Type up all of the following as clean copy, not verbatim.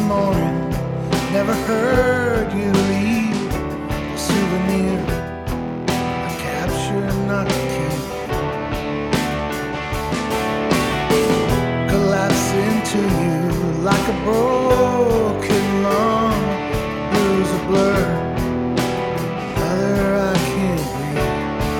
morning. Never heard you leave a souvenir, a capture not to keep. Collapse into you like a broken lung, blues a blur. Other I can't breathe.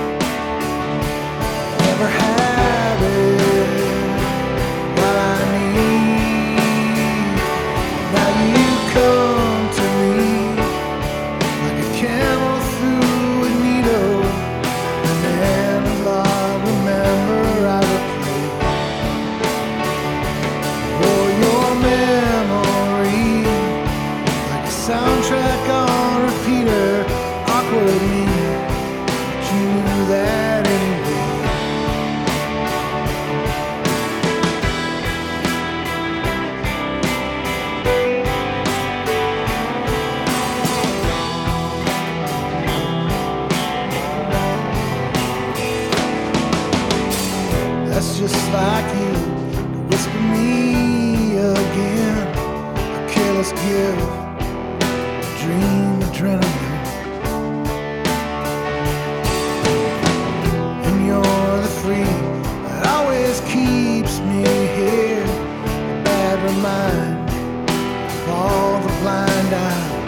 Never had it what I need. Now you come to me like a camel through a needle, an analog. Remember I replay for your memory like a soundtrack on repeater. Awkwardly, but you knew that anyway. That's just like you to whisper me again. A careless gift, a dream adrenaline. And you're the free that always keeps me here. A bad reminder of all the blind eyes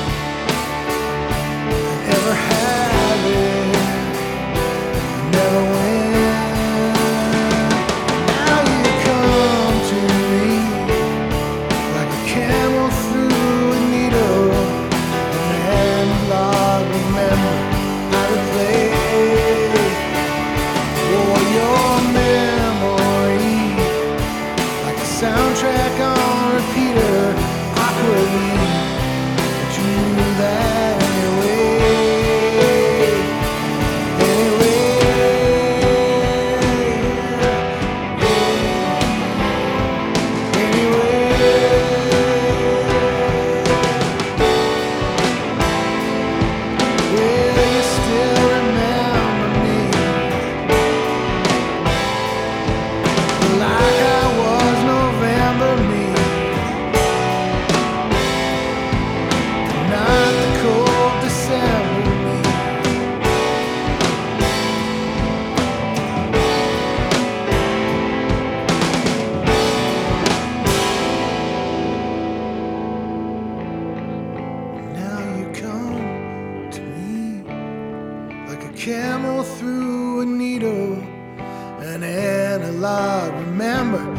I ever had it, never win. Now you come to me like a camel through a needle, an analog. Remember I replay for your memory like a soundtrack on repeater. Awkwardly, but you knew that anyway. Camel through a needle, an analog. Remember